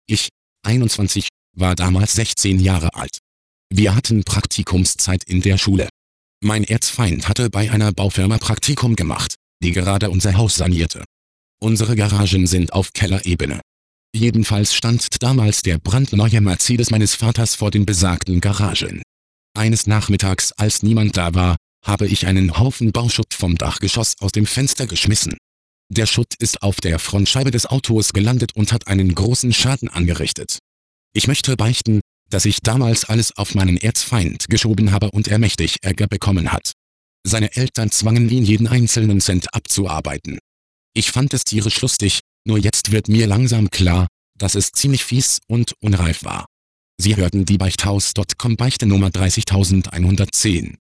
Ich, 21, war damals 16 Jahre alt. Wir hatten Praktikumszeit in der Schule. Mein Erzfeind hatte bei einer Baufirma Praktikum gemacht, die gerade unser Haus sanierte. Unsere Garagen sind auf Kellerebene. Jedenfalls stand damals der brandneue Mercedes meines Vaters vor den besagten Garagen. Eines Nachmittags, als niemand da war, habe ich einen Haufen Bauschutt vom Dachgeschoss aus dem Fenster geschmissen. Der Schutt ist auf der Frontscheibe des Autos gelandet und hat einen großen Schaden angerichtet. Ich möchte beichten, dass ich damals alles auf meinen Erzfeind geschoben habe und er mächtig Ärger bekommen hat. Seine Eltern zwangen ihn, jeden einzelnen Cent abzuarbeiten. Ich fand es tierisch lustig, nur jetzt wird mir langsam klar, dass es ziemlich fies und unreif war. Sie hörten die Beichthaus.com Beichte Nummer 30110.